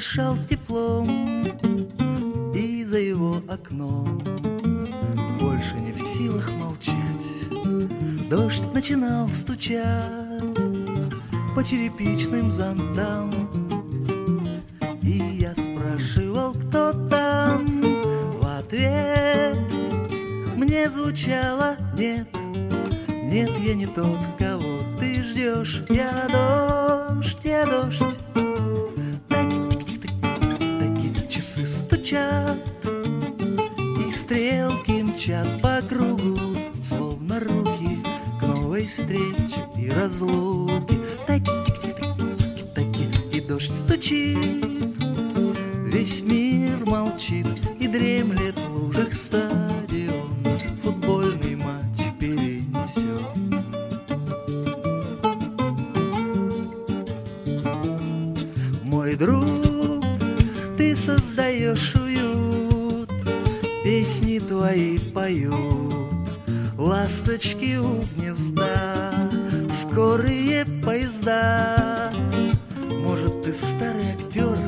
дышал теплом, и за его окном больше не в силах молчать. Дождь начинал стучать по черепичным зонтам, и я спрашивал, кто там. В ответ мне звучало: нет, нет, я не тот, кого ты ждешь. Я дождь, я дождь. Таки часы стучат, и стрелки мчат по кругу, словно руки к новой встрече и разлуке. Таки, и дождь стучит, весь мир молчит и дремлет в лужах стадион. Футбольный матч перенесен. Мой друг, ты создаешь уют, песни твои поют ласточки у гнезда, скорые поезда. Может, ты старый актер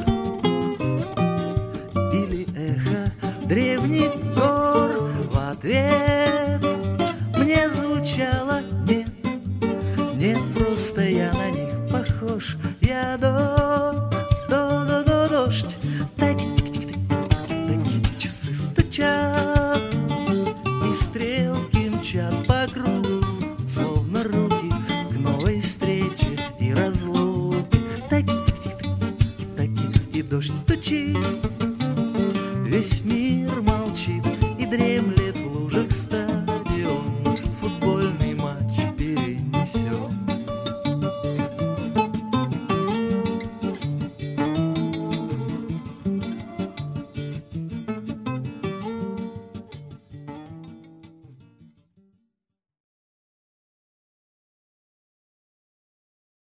или эхо древних гор? В ответ мне звучало: нет, нет, просто я на них похож. Я дождь. Таки часы стучат, и стрелки мчат по кругу, словно руки к новой встрече и разлуке. Таки, и дождь стучит, весь мир молчит и дремлет